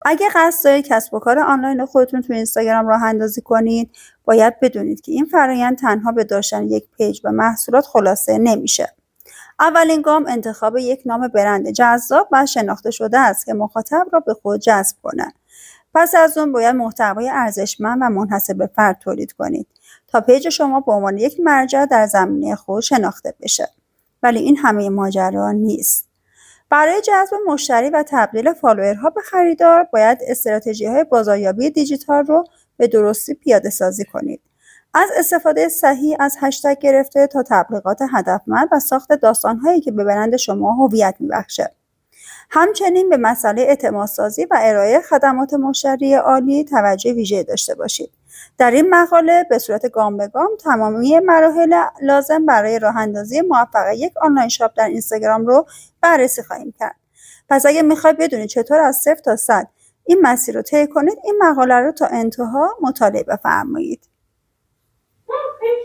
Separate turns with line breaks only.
اگه قصد دارید کسب و کار آنلاین خودتون تو اینستاگرام راه اندازی کنید، باید بدونید که این فرآیند تنها به داشتن یک پیج و محصولات خلاصه نمیشه. اولین گام انتخاب یک نام برند جذاب و شناخته شده است که مخاطب را به خود جذب کنه. پس از اون باید محتوای ارزشمند و منحصر به فرد تولید کنید تا پیج شما به عنوان یک مرجع در زمینه خود شناخته بشه. ولی این همه ماجرا نیست. برای جذب مشتری و تبدیل فالوورها به خریدار، باید استراتژی‌های بازاریابی دیجیتال رو به درستی پیاده‌سازی کنید. از استفاده صحیح از هشتگ گرفته تا تبلیغات هدفمند و ساخت داستان‌هایی که به برند شما هویت می‌بخشه. همچنین به مسئله اعتمادسازی و ارائه خدمات مشتری عالی توجه ویژه‌ای داشته باشید. در این مقاله به صورت گام به گام تمامی مراحل لازم برای راه‌اندازی موفق یک آنلاین شاپ در اینستاگرام رو بررسی خواهیم کرد. پس اگه میخواید بدونید چطور از 0 تا 100 این مسیر رو طی کنید، این مقاله رو تا انتها مطالعه بفرمایید.